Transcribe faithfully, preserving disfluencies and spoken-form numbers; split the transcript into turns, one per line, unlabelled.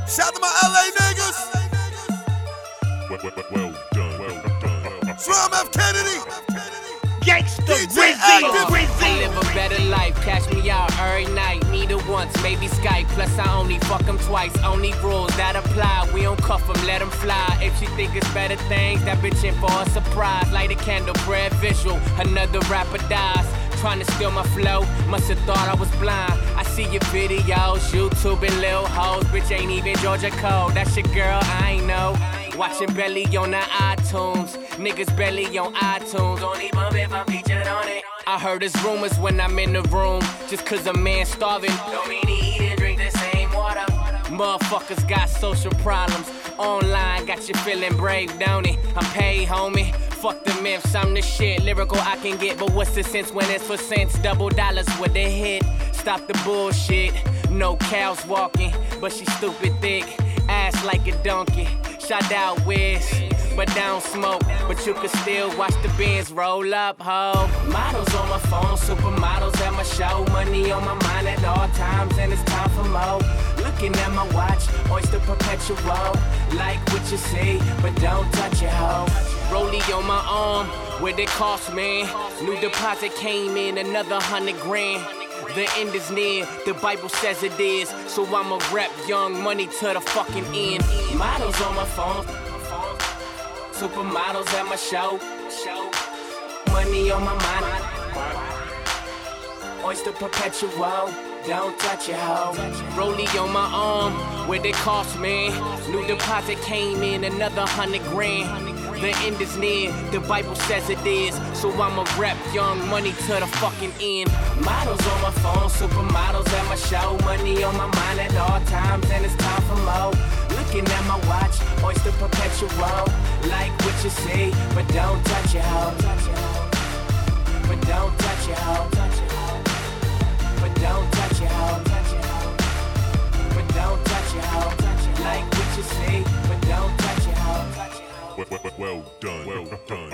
Shout to my L A niggas.
Well, well, well done, well done.
Strom F. Kennedy.
Gangsta
D J
Rizzy,
Active.
Rizzy.
I live a better life, cash me out every night. Need it once, maybe Skype. Plus I only fuck them twice. Only rules that apply. We don't cuff them, let them fly. If she think it's better things, that bitch in for a surprise. Light a candle, bread visual. Another rapper dies. Trying to steal my flow, must've thought I was blind. I see your videos, YouTube and lil' hoes. Bitch ain't even Georgia Code. That's your girl, I ain't know. Watching Belly on the iTunes. Niggas Belly on iTunes. Only bump if I'm featured on it. I heard there's rumors when I'm in the room. Just cause a man starving don't mean he eat and drink the same water. Motherfuckers got social problems. Online got you feeling brave, don't it? I'm paid, homie. Fuck the myths, I'm the shit. Lyrical I can get, but what's the sense when it's for cents? Double dollars with a hit. Stop the bullshit. No cows walking, but she stupid thick. Ass like a donkey. Shout out Wiz, but don't smoke. But you can still watch the Benz roll up, ho. Models on my phone, supermodels at my show. Money on my mind at all times, and it's time for more. Looking at my watch, Oyster Perpetual. Like what you see, but don't touch it, ho. Rollie on my arm, what it cost, man. New deposit came in, another hundred grand. The end is near, the Bible says it is. So I'ma rep Young Money to the fucking end. Models on my phone, supermodels at my show. Money on my mind. Oyster Perpetual, don't touch it, ho. Rollie on my arm, what it cost, man. New deposit came in, another hundred grand. The end is near, the Bible says it is. So I'ma rep Young Money to the fucking end. Models on my phone, supermodels at my show. Money on my mind at all times, and it's time for more. Looking at my watch, Oyster Perpetual. Like what you see, but don't touch it, ho. But don't touch it, ho. But don't touch it, ho. But don't touch it, ho. Like what you see, but don't touch it, ho.
Well, well, well done, well done.